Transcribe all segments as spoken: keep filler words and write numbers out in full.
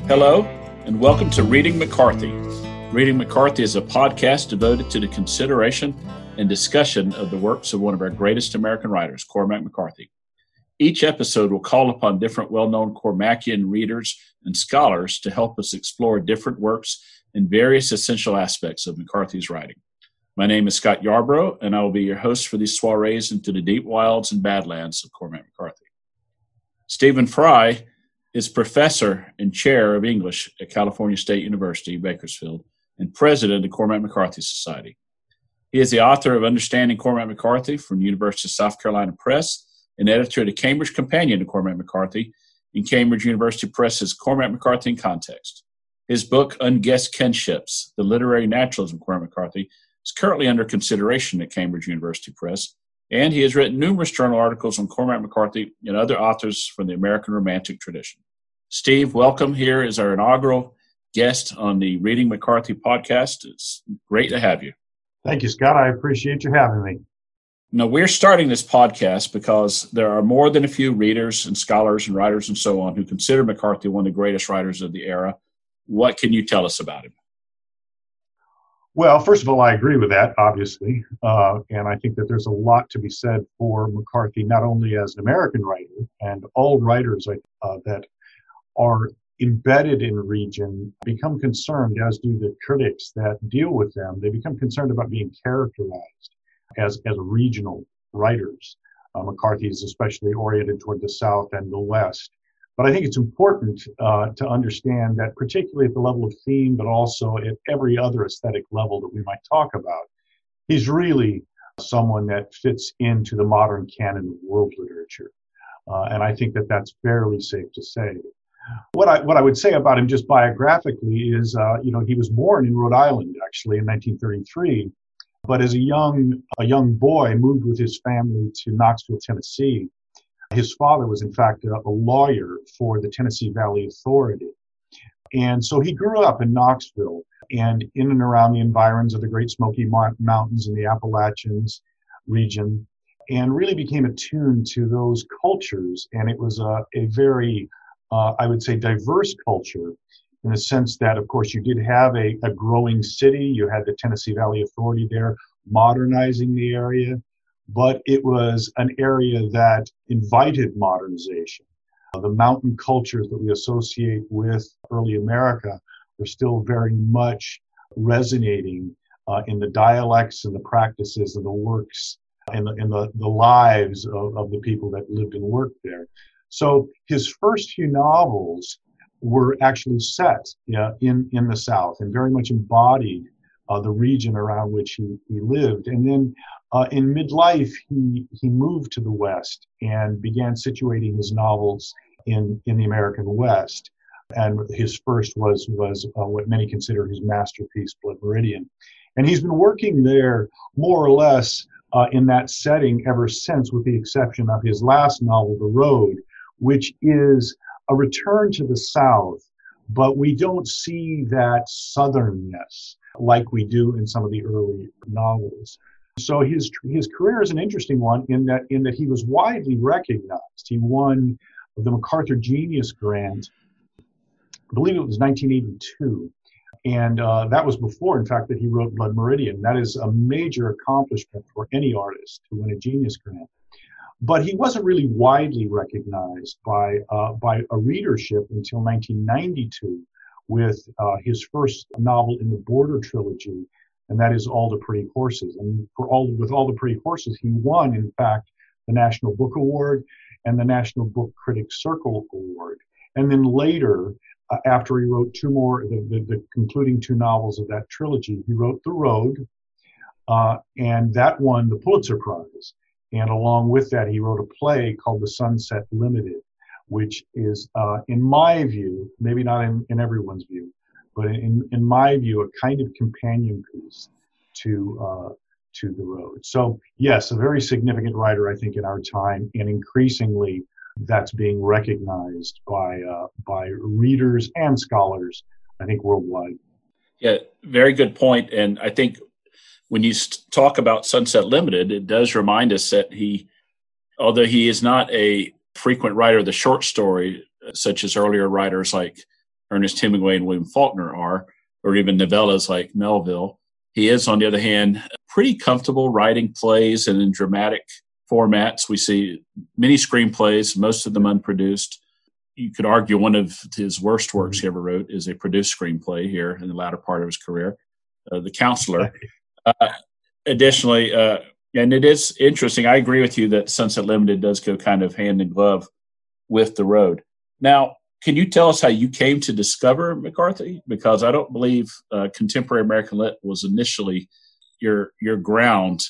Hello, and welcome to Reading McCarthy. Reading McCarthy is a podcast devoted to the consideration and discussion of the works of one of our greatest American writers, Cormac McCarthy. Each episode will call upon different well-known Cormacian readers and scholars to help us explore different works and various essential aspects of McCarthy's writing. My name is Scott Yarbrough, and I will be your host for these soirees into the deep wilds and badlands of Cormac McCarthy. Stephen Fry is professor and chair of English at California State University, Bakersfield, and president of Cormac McCarthy Society. He is the author of Understanding Cormac McCarthy from the University of South Carolina Press and editor of the Cambridge Companion to Cormac McCarthy and Cambridge University Press's Cormac McCarthy in Context. His book, Unguessed Kinships, The Literary Naturalism of Cormac McCarthy, is currently under consideration at Cambridge University Press, and he has written numerous journal articles on Cormac McCarthy and other authors from the American Romantic tradition. Steve, welcome. Here is our inaugural guest on the Reading McCarthy podcast. It's great to have you. Thank you, Scott. I appreciate you having me. Now, we're starting this podcast because there are more than a few readers and scholars and writers and so on who consider McCarthy one of the greatest writers of the era. What can you tell us about him? Well, first of all, I agree with that, obviously. Uh, and I think that there's a lot to be said for McCarthy, not only as an American writer, and all writers uh, that are embedded in region become concerned, as do the critics that deal with them. They become concerned about being characterized as, as regional writers. Uh, McCarthy is especially oriented toward the South and the West. But I think it's important uh, to understand that, particularly at the level of theme, but also at every other aesthetic level that we might talk about, he's really someone that fits into the modern canon of world literature. Uh, and I think that that's fairly safe to say. What I what I would say about him just biographically is, uh, you know, he was born in Rhode Island, actually, in nineteen thirty-three. But as a young a young boy, moved with his family to Knoxville, Tennessee. His father was, in fact, a, a lawyer for the Tennessee Valley Authority. And so he grew up in Knoxville and in and around the environs of the Great Smoky Mountains and the Appalachians region, and really became attuned to those cultures. And it was a, a very, uh, I would say, diverse culture in the sense that, of course, you did have a, a growing city. You had the Tennessee Valley Authority there modernizing the area. But it was an area that invited modernization. Uh, the mountain cultures that we associate with early America were still very much resonating uh, in the dialects and the practices and the works and the, and the, the lives of, of the people that lived and worked there. So his first few novels were actually set yeah, in, in the South and very much embodied uh, the region around which he, he lived. And then Uh, in midlife, he he moved to the West and began situating his novels in, in the American West. And his first was was uh, what many consider his masterpiece, Blood Meridian. And he's been working there more or less uh, in that setting ever since, with the exception of his last novel, The Road, which is a return to the South, but we don't see that southernness like we do in some of the early novels. So his his career is an interesting one in that in that he was widely recognized. He won the MacArthur Genius Grant, I believe it was nineteen eighty-two, and uh, that was before, in fact, that he wrote Blood Meridian. That is a major accomplishment for any artist to win a Genius Grant. But he wasn't really widely recognized by uh, by a readership until nineteen ninety-two with uh, his first novel in the Border trilogy. And that is All the Pretty Horses. And for all with All the Pretty Horses, he won, in fact, the National Book Award and the National Book Critics Circle Award. And then later, uh, after he wrote two more, the, the, the concluding two novels of that trilogy, he wrote The Road, uh, and that won the Pulitzer Prize. And along with that, he wrote a play called The Sunset Limited, which is, uh, in my view, maybe not in, in everyone's view, but in, in my view, a kind of companion piece to uh, to The Road. So yes, a very significant writer, I think, in our time, and increasingly that's being recognized by uh, by readers and scholars, I think, worldwide. Yeah, very good point. And I think when you talk about Sunset Limited, it does remind us that he, although he is not a frequent writer of the short story, such as earlier writers like Ernest Hemingway and William Faulkner are, or even novellas like Melville. He is, on the other hand, pretty comfortable writing plays and in dramatic formats. We see many screenplays, most of them unproduced. You could argue one of his worst works he ever wrote is a produced screenplay here in the latter part of his career, uh, The Counselor. Uh, additionally, uh, and it is interesting, I agree with you that Sunset Limited does go kind of hand in glove with The Road. Now, can you tell us how you came to discover McCarthy? Because I don't believe uh, contemporary American lit was initially your your ground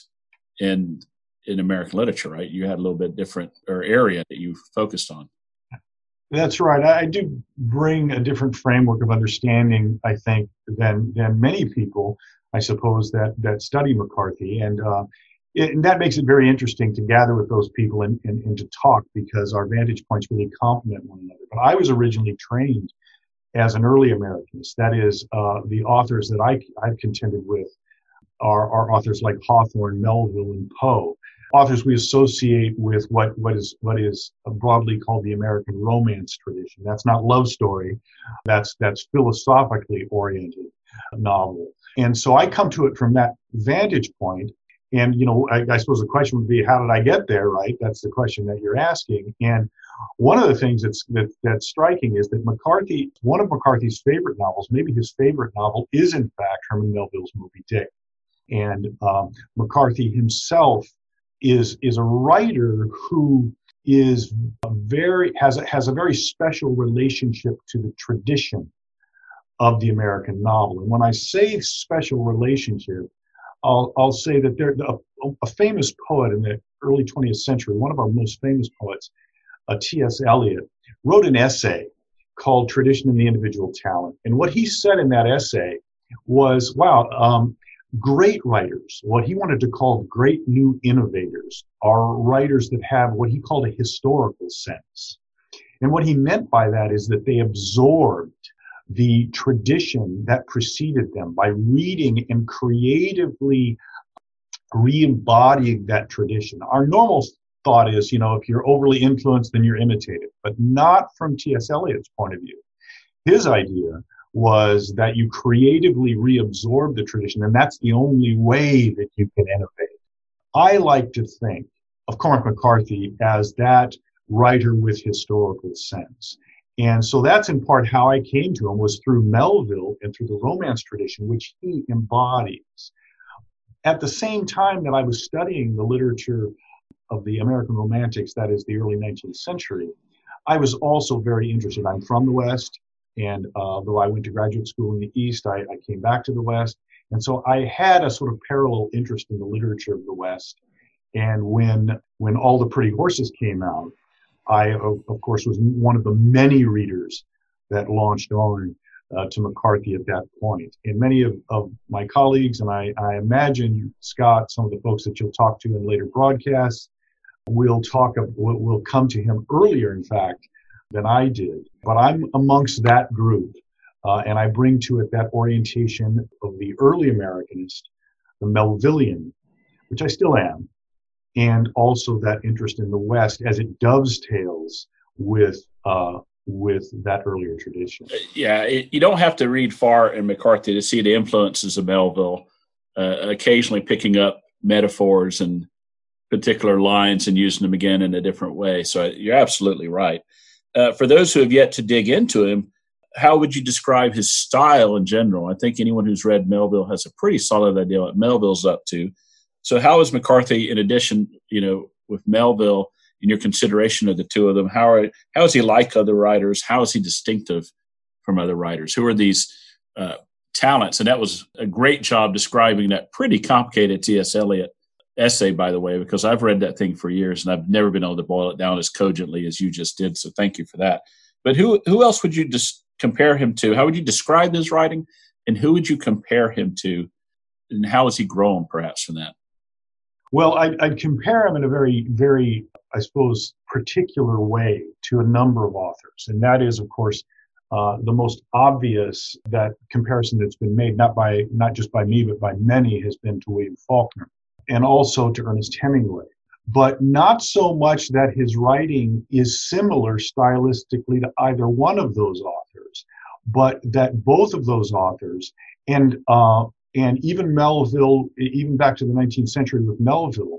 in in American literature, right? You had a little bit different or area that you focused on. That's right. I do bring a different framework of understanding, I think, than than many people, I suppose, that that study McCarthy, and uh, it, and that makes it very interesting to gather with those people and, and, and to talk, because our vantage points really complement one another. But I was originally trained as an early Americanist. That is, uh, the authors that I, I've contended with are, are authors like Hawthorne, Melville, and Poe. Authors we associate with what, what is what is broadly called the American romance tradition. That's not love story. That's that's philosophically oriented novel. And so I come to it from that vantage point. And, you know, I, I suppose the question would be, how did I get there, right? That's the question that you're asking. And one of the things that's that, that's striking is that McCarthy, one of McCarthy's favorite novels, maybe his favorite novel, is in fact Herman Melville's Moby Dick. And um, McCarthy himself is is a writer who is very has a, has a very special relationship to the tradition of the American novel. And when I say special relationship, I'll, I'll say that there a, a famous poet in the early twentieth century, one of our most famous poets, uh, T S Eliot, wrote an essay called Tradition and the Individual Talent. And what he said in that essay was, wow, um, great writers, what he wanted to call great new innovators, are writers that have what he called a historical sense. And what he meant by that is that they absorbed the tradition that preceded them by reading and creatively re-embodying that tradition. Our normal thought is, you know, if you're overly influenced, then you're imitated, but not from T S Eliot's point of view. His idea was that you creatively reabsorb the tradition, and that's the only way that you can innovate. I like to think of Cormac McCarthy as that writer with historical sense. And so that's in part how I came to him, was through Melville and through the romance tradition, which he embodies. At the same time that I was studying the literature of the American Romantics, that is the early nineteenth century, I was also very interested. I'm from the West, and uh, though I went to graduate school in the East, I, I came back to the West. And so I had a sort of parallel interest in the literature of the West. And when when All the Pretty Horses came out, I, of, of course, was one of the many readers that launched on uh, to McCarthy at that point. And many of, of my colleagues, and I, I imagine, Scott, some of the folks that you'll talk to in later broadcasts, will talk of, will, will come to him earlier, in fact, than I did. But I'm amongst that group, uh, and I bring to it that orientation of the early Americanist, the Melvillian, which I still am, and also that interest in the West as it dovetails with uh, with that earlier tradition. Yeah, it, you don't have to read far in McCarthy to see the influences of Melville, uh, occasionally picking up metaphors and particular lines and using them again in a different way. So you're absolutely right. Uh, for those who have yet to dig into him, how would you describe his style in general? I think anyone who's read Melville has a pretty solid idea what Melville's up to. So how is McCarthy, in addition, you know, with Melville, in your consideration of the two of them, how are, how is he like other writers? How is he distinctive from other writers? Who are these uh, talents? And that was a great job describing that pretty complicated T S Eliot essay, by the way, because I've read that thing for years and I've never been able to boil it down as cogently as you just did. So thank you for that. But who who else would you just compare him to? How would you describe his writing, and who would you compare him to, and how has he grown perhaps from that? Well, I'd, I'd compare him in a very, very, I suppose, particular way to a number of authors. And that is, of course, uh, the most obvious that comparison that's been made, not by not just by me, but by many, has been to William Faulkner and also to Ernest Hemingway. But not so much that his writing is similar stylistically to either one of those authors, but that both of those authors, and uh, and even Melville, even back to the nineteenth century with Melville,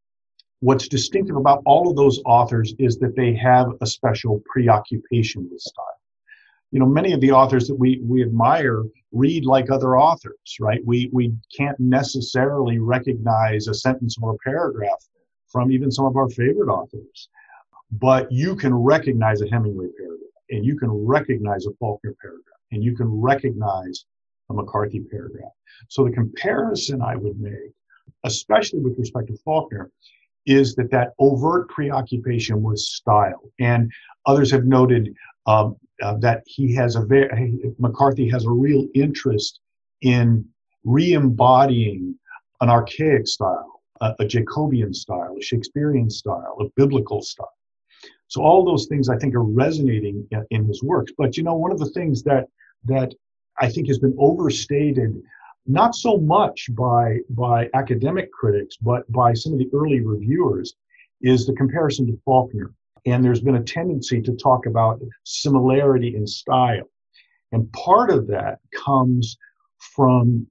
what's distinctive about all of those authors is that they have a special preoccupation with style. You know, many of the authors that we, we admire read like other authors, right? We, we can't necessarily recognize a sentence or a paragraph from even some of our favorite authors. But you can recognize a Hemingway paragraph, and you can recognize a Faulkner paragraph, and you can recognize a McCarthy paragraph. So the comparison I would make, especially with respect to Faulkner, is that that overt preoccupation with style. And others have noted um, uh, that he has a very, McCarthy has a real interest in re-embodying an archaic style, a, a Jacobean style, a Shakespearean style, a biblical style. So all those things I think are resonating in, in his works. But you know, one of the things that that I think has been overstated, not so much by by academic critics, but by some of the early reviewers, is the comparison to Faulkner. And there's been a tendency to talk about similarity in style. And part of that comes from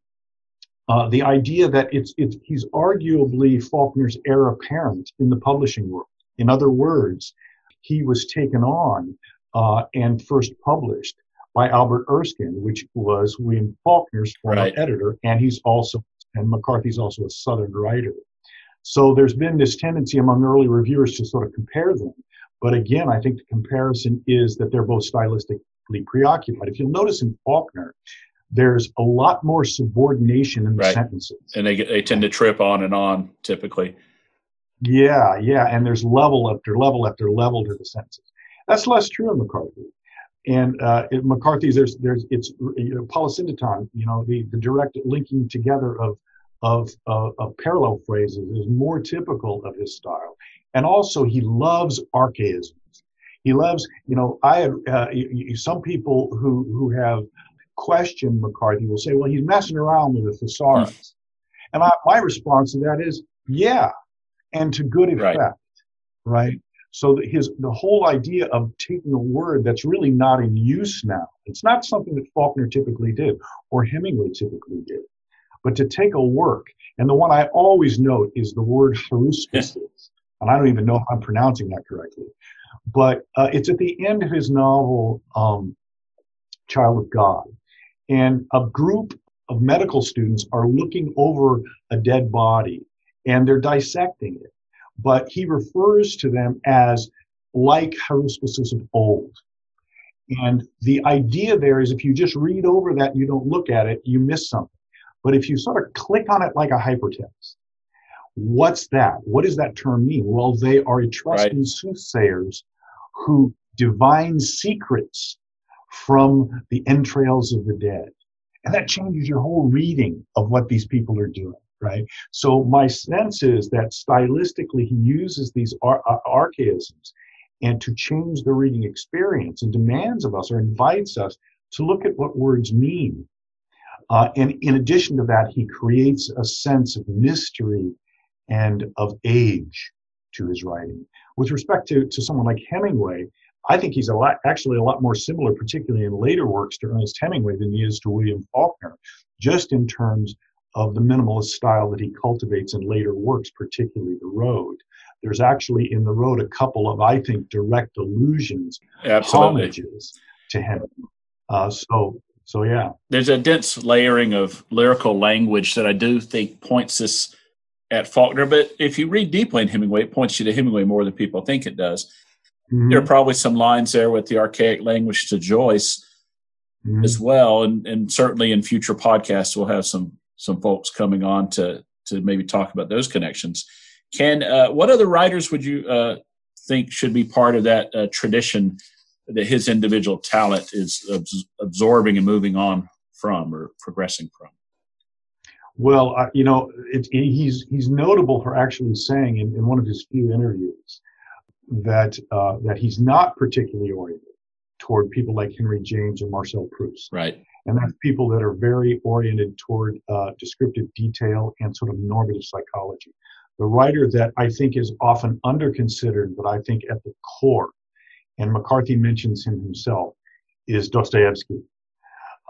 uh, the idea that it's, it's he's arguably Faulkner's heir apparent in the publishing world. In other words, he was taken on uh, and first published by Albert Erskine, which was William Faulkner's former right. editor, and he's also, and McCarthy's also a Southern writer. So there's been this tendency among early reviewers to sort of compare them. But again, I think the comparison is that they're both stylistically preoccupied. If you'll notice in Faulkner, there's a lot more subordination in the right. sentences. And they, they tend to trip on and on, typically. Yeah, yeah, and there's level after level after level to the sentences. That's less true in McCarthy. And uh, in McCarthy's, there's, there's, it's, you know, polysyndeton, you know, the, the direct linking together of, of, uh, of parallel phrases is more typical of his style. And also, he loves archaisms. He loves, you know, I had, uh, you, some people who, who have questioned McCarthy will say, well, he's messing around with a thesaurus. Mm. And I, my response to that is, yeah, and to good effect, right? right? So that his the whole idea of taking a word that's really not in use now, it's not something that Faulkner typically did or Hemingway typically did, but to take a work, and the one I always note is the word haruspices, and I don't even know if I'm pronouncing that correctly, but uh, it's at the end of his novel, um, Child of God, and a group of medical students are looking over a dead body, and they're dissecting it. But he refers to them as like haruspices of old. And the idea there is if you just read over that and you don't look at it, you miss something. But if you sort of click on it like a hypertext, what's that? What does that term mean? Well, they are Etruscan right. soothsayers who divine secrets from the entrails of the dead. And that changes your whole reading of what these people are doing. Right. So my sense is that stylistically he uses these ar- archaisms and to change the reading experience and demands of us or invites us to look at what words mean. Uh, and in addition to that, he creates a sense of mystery and of age to his writing. With respect to, to someone like Hemingway, I think he's a lot, actually a lot more similar, particularly in later works, to Ernest Hemingway than he is to William Faulkner, just in terms of the minimalist style that he cultivates in later works, particularly The Road. There's actually in The Road a couple of, I think, direct allusions, Absolutely. homages to him. Uh, so, so yeah. There's a dense layering of lyrical language that I do think points this at Faulkner, but if you read deeply in Hemingway, it points you to Hemingway more than people think it does. Mm-hmm. There are probably some lines there with the archaic language to Joyce mm-hmm. as well, and, and certainly in future podcasts we'll have some some folks coming on to to maybe talk about those connections. Ken, uh, what other writers would you uh, think should be part of that uh, tradition that his individual talent is abs- absorbing and moving on from or progressing from? Well, uh, you know, it, it, he's he's notable for actually saying in, in one of his few interviews that uh, that he's not particularly oriented toward people like Henry James or Marcel Proust. Right. And that's people that are very oriented toward uh, descriptive detail and sort of normative psychology. The writer that I think is often underconsidered, but I think at the core, and McCarthy mentions him himself, is Dostoevsky.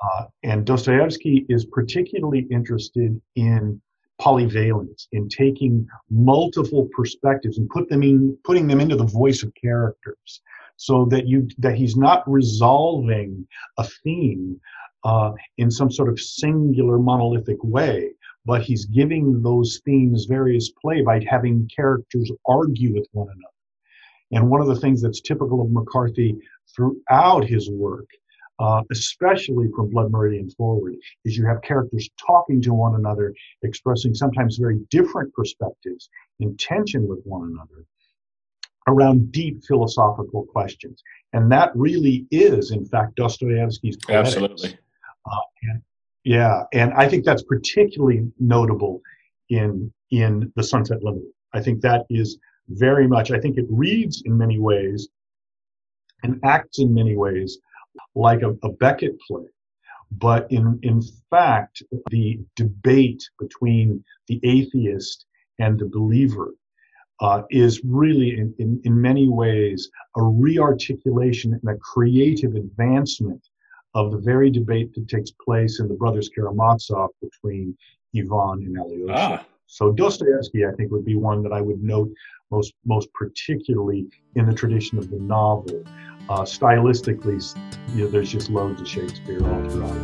Uh, and Dostoevsky is particularly interested in polyvalence, in taking multiple perspectives and put them in, putting them into the voice of characters, so that you that he's not resolving a theme uh, in some sort of singular monolithic way, but he's giving those themes various play by having characters argue with one another. And one of the things that's typical of McCarthy throughout his work, uh, especially from Blood Meridian forward, is you have characters talking to one another, expressing sometimes very different perspectives in tension with one another around deep philosophical questions. And that really is, in fact, Dostoevsky's poetics. Absolutely. Uh, and, yeah, and I think that's particularly notable in in The Sunset Limited. I think that is very much, I think it reads in many ways and acts in many ways like a, a Beckett play. But in, in fact, the debate between the atheist and the believer uh, is really, in, in, in many ways, a rearticulation and a creative advancement of the very debate that takes place in the Brothers Karamazov between Ivan and Alyosha. Ah. So Dostoevsky, I think, would be one that I would note most most particularly in the tradition of the novel. Uh, stylistically, you know, there's just loads of Shakespeare all throughout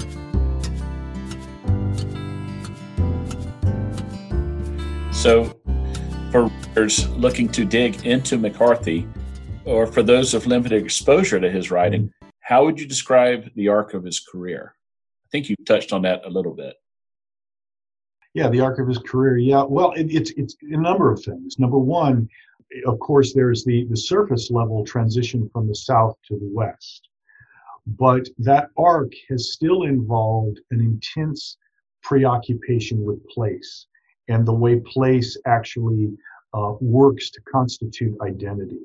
it. So, for readers looking to dig into McCarthy, or for those of limited exposure to his writing, mm-hmm. how would you describe the arc of his career? I think you touched on that a little bit. Yeah, the arc of his career. Yeah, well, it, it's it's a number of things. Number one, of course, there's the, the surface level transition from the South to the West. But that arc has still involved an intense preoccupation with place and the way place actually uh, works to constitute identity.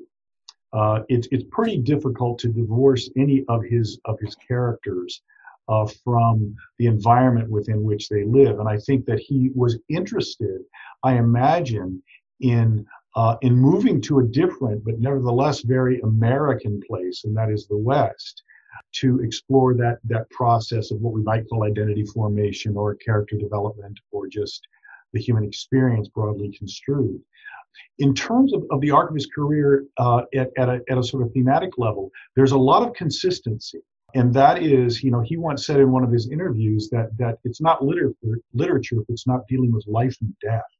Uh, it's it's pretty difficult to divorce any of his of his characters Uh, from the environment within which they live. And I think that he was interested, I imagine, in uh, in moving to a different but nevertheless very American place, and that is the West, to explore that that process of what we might call identity formation or character development or just the human experience broadly construed. In terms of, of the arc of his career uh, at, at, a, at a sort of thematic level, there's a lot of consistency. And that is, you know, he once said in one of his interviews that that it's not literature, literature if it's not dealing with life and death.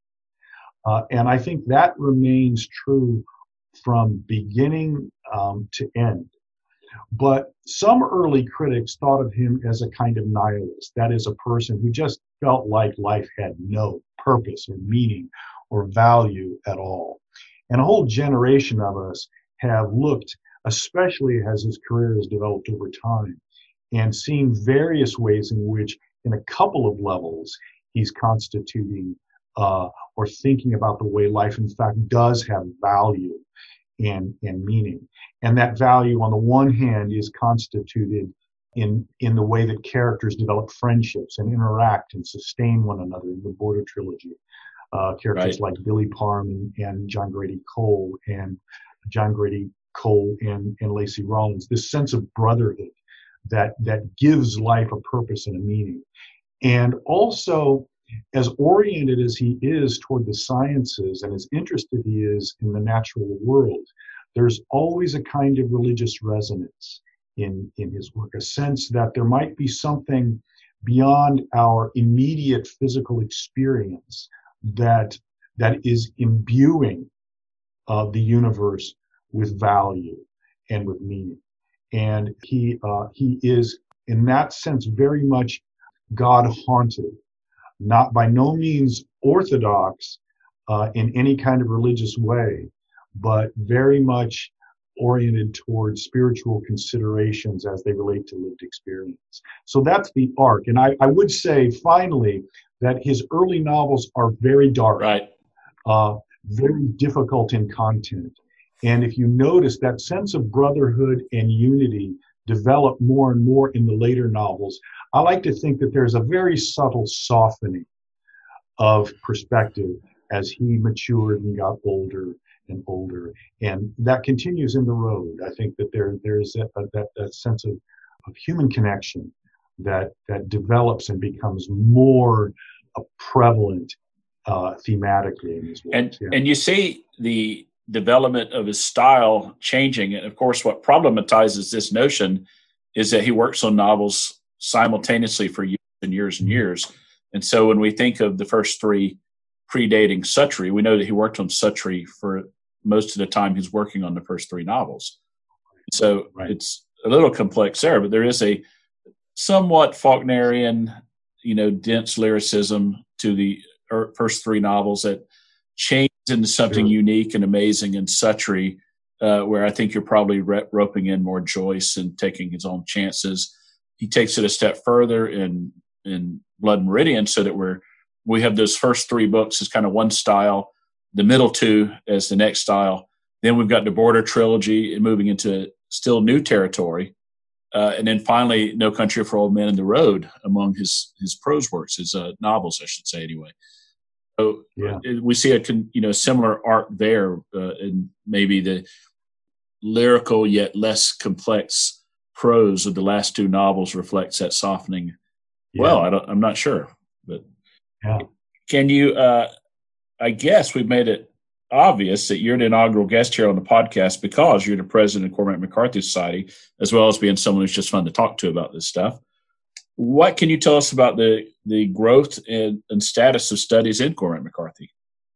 Uh, and I think that remains true from beginning um, to end. But some early critics thought of him as a kind of nihilist, that is, a person who just felt like life had no purpose or meaning or value at all. And a whole generation of us have looked, especially as his career has developed over time, and seen various ways in which, in a couple of levels, he's constituting uh, or thinking about the way life, in fact, does have value and, and meaning. And that value, on the one hand, is constituted in, in the way that characters develop friendships and interact and sustain one another in the Border trilogy. Uh, characters right. like Billy Parham and, and John Grady Cole and John Grady Cole and, and Lacey Rawlins, this sense of brotherhood that that gives life a purpose and a meaning. And also, as oriented as he is toward the sciences and as interested he is in the natural world, there's always a kind of religious resonance in, in his work, a sense that there might be something beyond our immediate physical experience that that is imbuing uh, the universe with value and with meaning. And he uh, he is, in that sense, very much God-haunted, not by no means orthodox uh, in any kind of religious way, but very much oriented towards spiritual considerations as they relate to lived experience. So that's the arc. And I, I would say, finally, that his early novels are very dark, right. uh, very difficult in content. And if you notice, that sense of brotherhood and unity developed more and more in the later novels. I like to think that there's a very subtle softening of perspective as he matured and got older and older. And that continues in The Road. I think that there there's a, a, that, that sense of, of human connection that that develops and becomes more uh, prevalent uh, thematically in his works. And yeah. and you see the development of his style changing. And of course, what problematizes this notion is that he works on novels simultaneously for years and years and years. And so when we think of the first three predating Suttree, we know that he worked on Suttree for most of the time he's working on the first three novels. So right. It's a little complex there, but there is a somewhat Faulknerian, you know, dense lyricism to the first three novels that change into something sure. unique and amazing in Suttree, uh, where I think you're probably re- roping in more Joyce and taking his own chances. He takes it a step further in in Blood Meridian, so that we're we have those first three books as kind of one style, the middle two as the next style. Then we've got the Border Trilogy and moving into still new territory. Uh, and then finally, No Country for Old Men and The Road among his his prose works, his uh, novels, I should say, anyway. So yeah. we see a you know similar arc there, uh, and maybe the lyrical yet less complex prose of the last two novels reflects that softening. Yeah. Well, I don't, I'm not sure, but yeah. Can you? Uh, I guess we've made it obvious that you're the inaugural guest here on the podcast because you're the president of Cormac McCarthy Society, as well as being someone who's just fun to talk to about this stuff. What can you tell us about the, the growth and, and status of studies in Cormac McCarthy?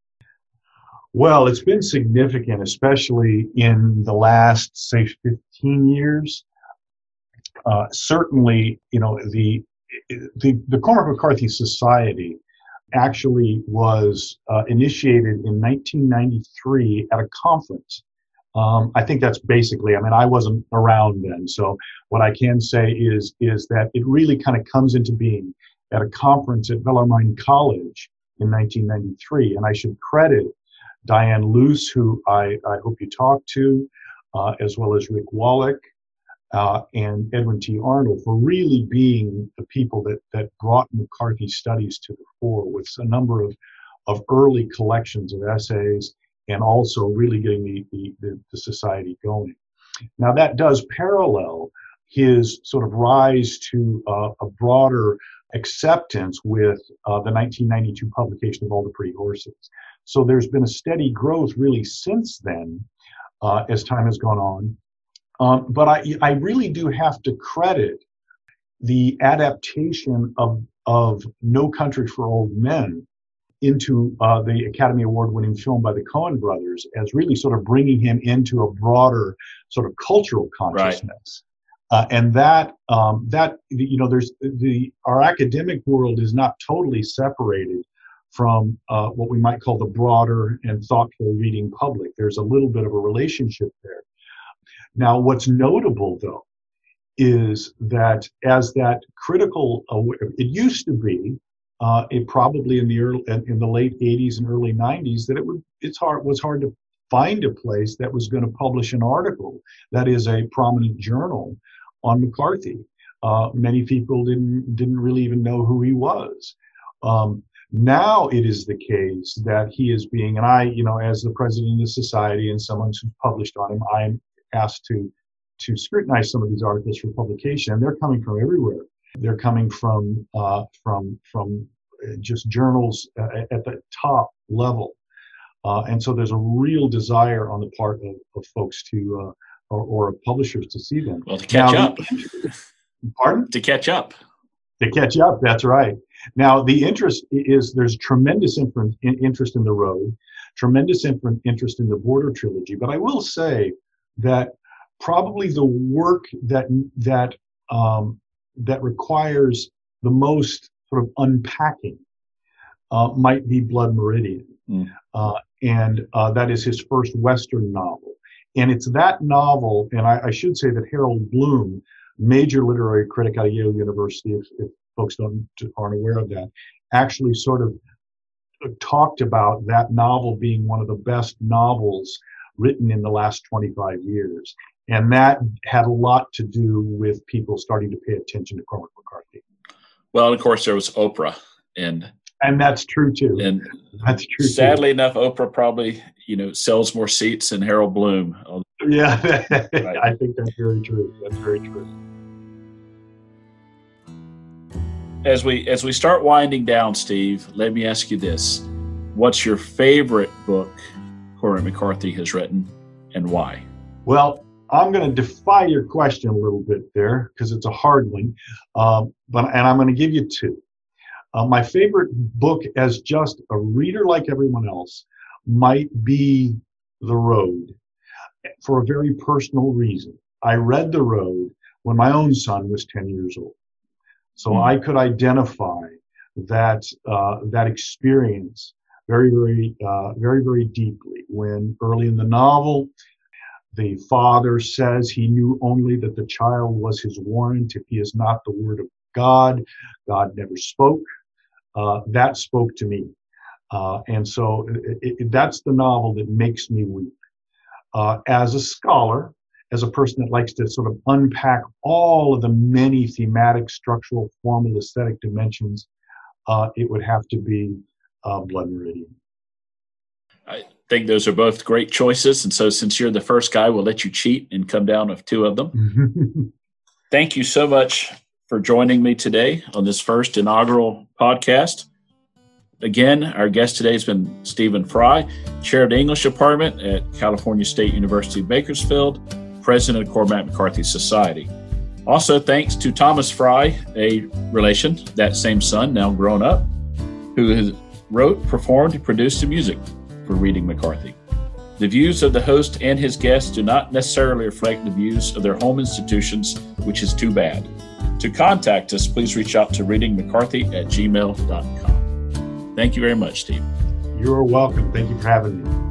Well, it's been significant, especially in the last, say, fifteen years. Uh, certainly, you know, the, the, the Cormac McCarthy Society actually was uh, initiated in nineteen ninety-three at a conference. Um, I think that's basically, I mean, I wasn't around then, so what I can say is is that it really kind of comes into being at a conference at Bellarmine College in nineteen ninety-three, and I should credit Diane Luce, who I, I hope you talked to, uh, as well as Rick Wallach, Uh, and Edwin T. Arnold for really being the people that, that brought McCarthy studies to the fore with a number of, of early collections of essays and also really getting the, the, the, the society going. Now that does parallel his sort of rise to uh, a broader acceptance with uh, the nineteen ninety-two publication of All the Pretty Horses. So there's been a steady growth really since then uh, as time has gone on. Um, but I, I really do have to credit the adaptation of, of No Country for Old Men into uh, the Academy Award-winning film by the Coen brothers as really sort of bringing him into a broader sort of cultural consciousness. Right. Uh, and that, um, that you know, there's the our academic world is not totally separated from uh, what we might call the broader and thoughtful reading public. There's a little bit of a relationship there. Now, what's notable, though, is that as that critical, it used to be, uh, it probably in the early, in the late eighties and early nineties, that it would it's hard was hard to find a place that was going to publish an article that is a prominent journal on McCarthy. Uh, many people didn't didn't really even know who he was. Um, now it is the case that he is being, and I, you know, as the president of the society and someone who's published on him, I'm asked to to scrutinize some of these articles for publication, and they're coming from everywhere. They're coming from uh, from from just journals uh, at the top level, uh, and so there's a real desire on the part of, of folks to uh, or, or publishers to see them. Well, to catch now, up. The, pardon? To catch up. To catch up. That's right. Now the interest is there's tremendous interest in The Road, tremendous interest in the Border Trilogy, but I will say that probably the work that that um, that requires the most sort of unpacking uh, might be Blood Meridian, mm. uh, and uh, that is his first Western novel. And it's that novel, and I, I should say that Harold Bloom, major literary critic out of Yale University, if, if folks don't aren't aware of that, actually sort of talked about that novel being one of the best novels written in the last twenty-five years. And that had a lot to do with people starting to pay attention to Cormac McCarthy. Well, and of course, there was Oprah. And and that's true, too. And that's true, sadly too. enough, Oprah probably, you know, sells more seats than Harold Bloom. Yeah, right. I think that's very true. That's very true. as we as we start winding down, Steve, let me ask you this. What's your favorite book Cormac McCarthy has written, and why? Well, I'm going to defy your question a little bit there because it's a hard one, um, but and I'm going to give you two. Uh, my favorite book, as just a reader like everyone else, might be The Road, for a very personal reason. I read The Road when my own son was ten years old, so mm. I could identify that uh, that experience very, very, uh, very, very deeply. When early in the novel, the father says he knew only that the child was his warrant if he is not the word of God. God never spoke. Uh, that spoke to me. Uh, and so it, it, that's the novel that makes me weep. Uh, as a scholar, as a person that likes to sort of unpack all of the many thematic, structural, formal, aesthetic dimensions, uh, it would have to be uh, Blood Meridian. I think those are both great choices. And so since you're the first guy, we'll let you cheat and come down with two of them. Thank you so much for joining me today on this first inaugural podcast. Again, our guest today has been Stephen Fry, Chair of the English Department at California State University, Bakersfield, President of Cormac McCarthy Society. Also, thanks to Thomas Fry, a relation, that same son, now grown up, who has wrote, performed, and produced the music for Reading McCarthy. The views of the host and his guests do not necessarily reflect the views of their home institutions, which is too bad. To contact us, please reach out to reading mccarthy at gmail dot com. Thank you very much, Steve. You're welcome. Thank you for having me.